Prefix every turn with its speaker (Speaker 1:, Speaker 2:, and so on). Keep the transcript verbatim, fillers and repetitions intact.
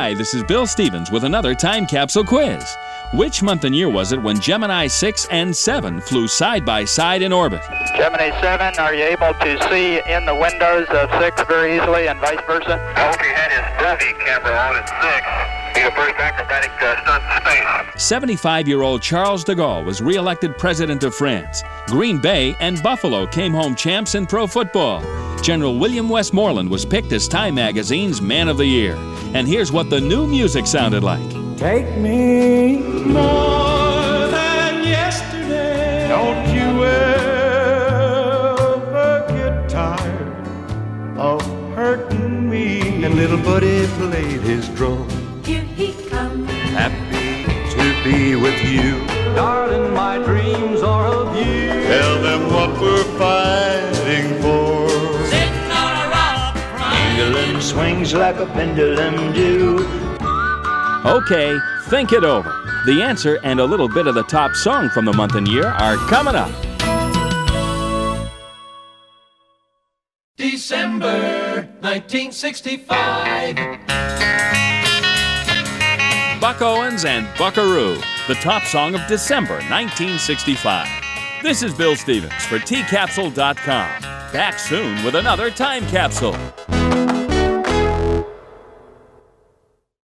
Speaker 1: Hi, this is Bill Stevens with another time capsule quiz. Which month and year was it when Gemini six and seven flew side by side in orbit?
Speaker 2: Gemini seven, are you able to see in the windows of six very easily and vice versa?
Speaker 3: I hope he had his movie camera on at six. Be the first acrobatic uh, stunt in space.
Speaker 1: seventy-five-year-old Charles de Gaulle was re-elected president of France. Green Bay and Buffalo came home champs in pro football. General William Westmoreland was picked as Time Magazine's Man of the Year. And here's what the new music sounded like.
Speaker 4: Take me more than yesterday. Don't you ever get tired of hurting me. And little buddy played his drum.
Speaker 5: Here he comes.
Speaker 4: Happy to be with you. Darling, my dreams are of you. Tell them what we're fighting for.
Speaker 5: Sitting on a rock,
Speaker 4: England swings like a pendulum do.
Speaker 1: Okay, think it over. The answer and a little bit of the top song from the month and year are coming up.
Speaker 6: December nineteen sixty-five.
Speaker 1: Buck Owens and Buckaroo, the top song of December nineteen sixty-five. This is Bill Stevens for T Capsule dot com. Back soon with another time capsule.